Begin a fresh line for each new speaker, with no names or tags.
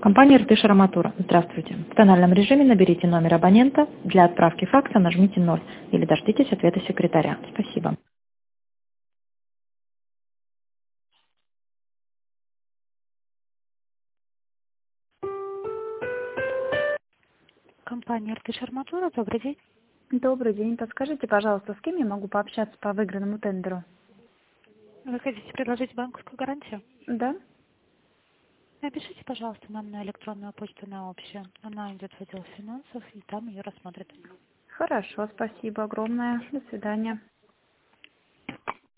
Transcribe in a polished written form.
Компания РТ Арматура. Здравствуйте. В тональном режиме наберите номер абонента. Для отправки факса нажмите 0 или дождитесь ответа секретаря. Спасибо. Компания РТ Арматура. Добрый день.
Добрый день. Подскажите, пожалуйста, с кем я могу пообщаться по выигранному тендеру?
Вы хотите предложить банковскую гарантию?
Да?
Напишите, пожалуйста, нам на электронную почту на общую. Она идет в отдел финансов, и там ее рассмотрят.
Хорошо, спасибо огромное. До свидания.